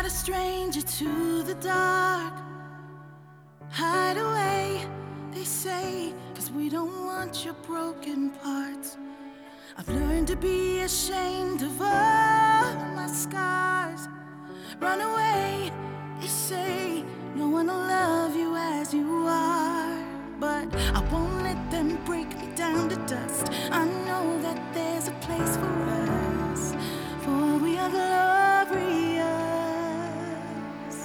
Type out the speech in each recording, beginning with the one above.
not a stranger to the dark. Hide away, they say, 'cause we don't want your broken parts. I've learned to be ashamed of all my scars. Run away, they say, no one will love you as you are. But I won't let them break me down to dust. I know that there's a place for us, for we are glorious.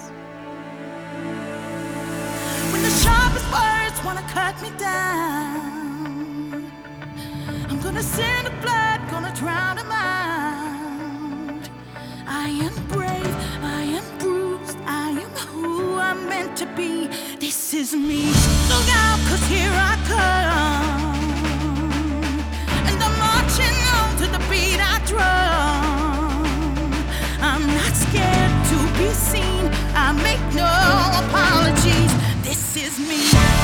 When the sharpest words wanna cut me down, I'm gonna send the blood, gonna drown them out. I am brave, I am bruised, I am who I'm meant to be. This is me. Look out, 'cause here I come, and I'm marching on to the beat I drum. I'm not scared to be seen, I make no apologies. This is me.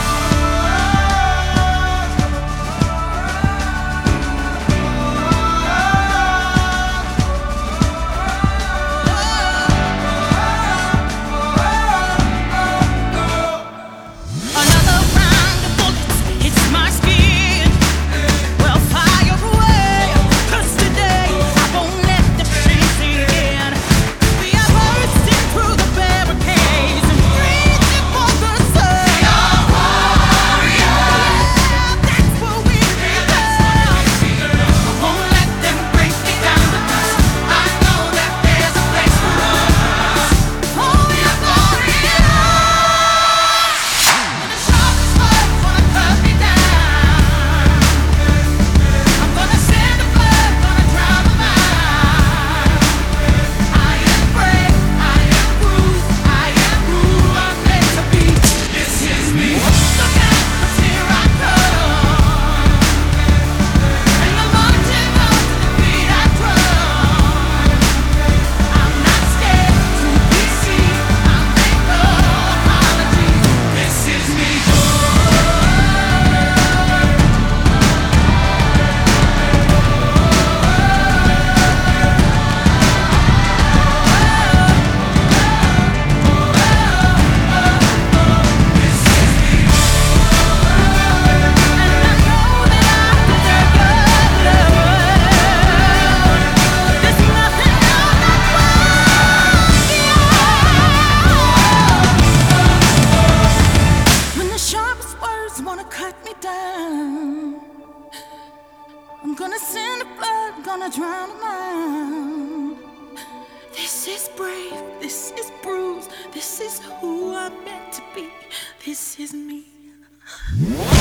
I'm gonna send the blood, gonna drown them out. This is brave, this is bruised, this is who I'm meant to be. This is me.